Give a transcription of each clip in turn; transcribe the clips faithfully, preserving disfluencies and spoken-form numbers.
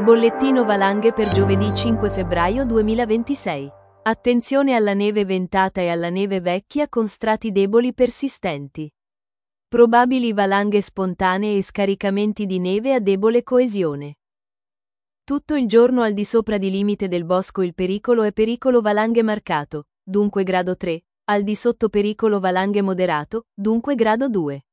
Bollettino valanghe per giovedì cinque febbraio duemilaventisei. Attenzione alla neve ventata e alla neve vecchia con strati deboli persistenti. Probabili valanghe spontanee e scaricamenti di neve a debole coesione. Tutto il giorno al di sopra di limite del bosco il pericolo è pericolo valanghe marcato, dunque grado tre, al di sotto pericolo valanghe moderato, dunque grado due.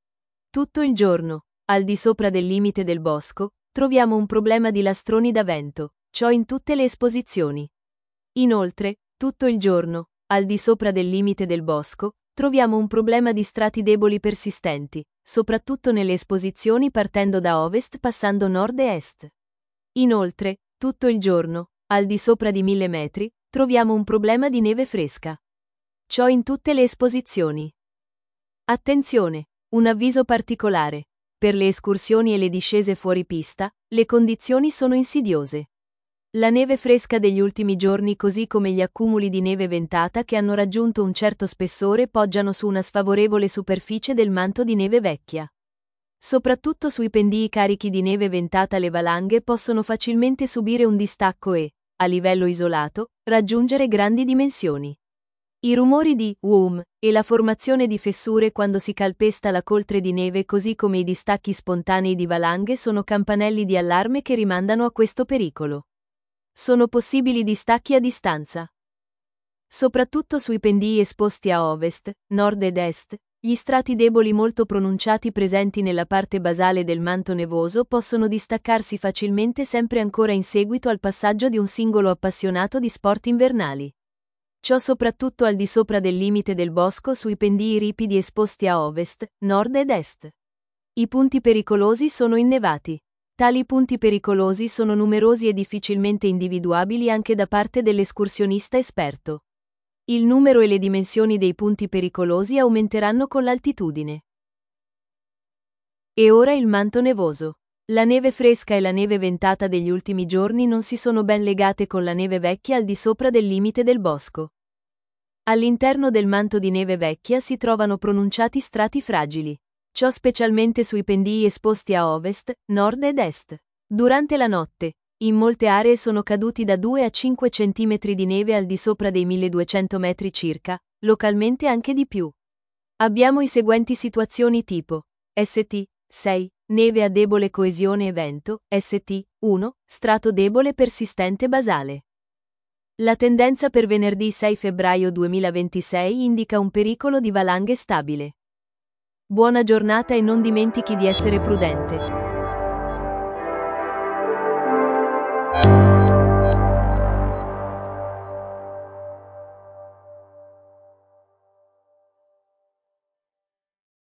Tutto il giorno, al di sopra del limite del bosco, troviamo un problema di lastroni da vento, ciò in tutte le esposizioni. Inoltre, tutto il giorno, al di sopra del limite del bosco, troviamo un problema di strati deboli persistenti, soprattutto nelle esposizioni partendo da ovest passando nord e est. Inoltre, tutto il giorno, al di sopra di mille metri, troviamo un problema di neve fresca. Ciò in tutte le esposizioni. Attenzione! Un avviso particolare. Per le escursioni e le discese fuori pista, le condizioni sono insidiose. La neve fresca degli ultimi giorni così come gli accumuli di neve ventata che hanno raggiunto un certo spessore poggiano su una sfavorevole superficie del manto di neve vecchia. Soprattutto sui pendii carichi di neve ventata le valanghe possono facilmente subire un distacco e, a livello isolato, raggiungere grandi dimensioni. I rumori di "whom" e la formazione di fessure quando si calpesta la coltre di neve così come i distacchi spontanei di valanghe sono campanelli di allarme che rimandano a questo pericolo. Sono possibili distacchi a distanza. Soprattutto sui pendii esposti a ovest, nord ed est, gli strati deboli molto pronunciati presenti nella parte basale del manto nevoso possono distaccarsi facilmente sempre ancora in seguito al passaggio di un singolo appassionato di sport invernali. Ciò soprattutto al di sopra del limite del bosco sui pendii ripidi esposti a ovest, nord ed est. I punti pericolosi sono innevati. Tali punti pericolosi sono numerosi e difficilmente individuabili anche da parte dell'escursionista esperto. Il numero e le dimensioni dei punti pericolosi aumenteranno con l'altitudine. E ora il manto nevoso. La neve fresca e la neve ventata degli ultimi giorni non si sono ben legate con la neve vecchia al di sopra del limite del bosco. All'interno del manto di neve vecchia si trovano pronunciati strati fragili. Ciò specialmente sui pendii esposti a ovest, nord ed est. Durante la notte, in molte aree sono caduti da due a cinque centimetri di neve al di sopra dei milleduecento metri circa, localmente anche di più. Abbiamo i seguenti situazioni tipo S T sei, neve a debole coesione e vento, S T uno, strato debole persistente basale. La tendenza per venerdì sei febbraio duemilaventisei indica un pericolo di valanghe stabile. Buona giornata e non dimentichi di essere prudente.